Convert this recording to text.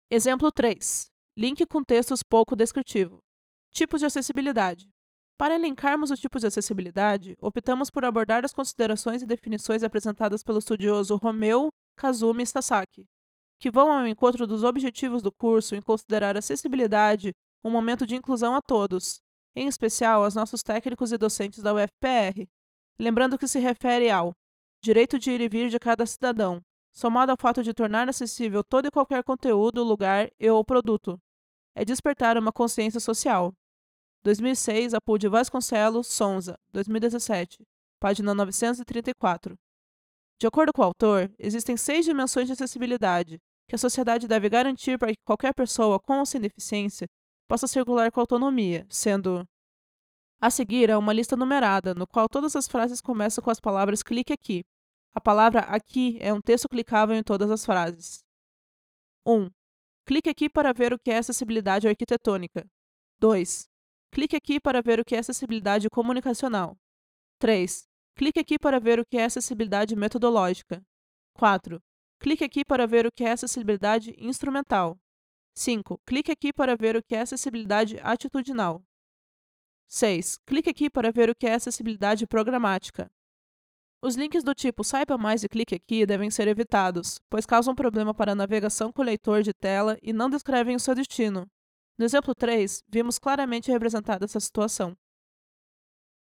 Exemplo 3. Link com textos pouco descritivo. Tipos de acessibilidade. Para elencarmos os tipos de acessibilidade, optamos por abordar as considerações e definições apresentadas pelo estudioso Romeu, Kazumi e Sasaki, que vão ao encontro dos objetivos do curso em considerar a acessibilidade um momento de inclusão a todos, em especial aos nossos técnicos e docentes da UFPR, lembrando que se refere ao direito de ir e vir de cada cidadão, somado ao fato de tornar acessível todo e qualquer conteúdo, lugar e/ou produto. É despertar uma consciência social. 2006, Apud Vasconcelos, Sonza, 2017, página 934. De acordo com o autor, existem 6 dimensões de acessibilidade que a sociedade deve garantir para que qualquer pessoa com ou sem deficiência possa circular com autonomia, sendo: a seguir é uma lista numerada, no qual todas as frases começam com as palavras clique aqui. A palavra aqui é um texto clicável em todas as frases. 1. Clique aqui para ver o que é acessibilidade arquitetônica. 2. Clique aqui para ver o que é acessibilidade comunicacional. 3. Clique aqui para ver o que é acessibilidade metodológica. 4. Clique aqui para ver o que é acessibilidade instrumental. 5. Clique aqui para ver o que é acessibilidade atitudinal. 6. Clique aqui para ver o que é acessibilidade programática. Os links do tipo Saiba Mais e clique aqui devem ser evitados, pois causam problema para a navegação com o leitor de tela e não descrevem o seu destino. No exemplo 3, vimos claramente representada essa situação.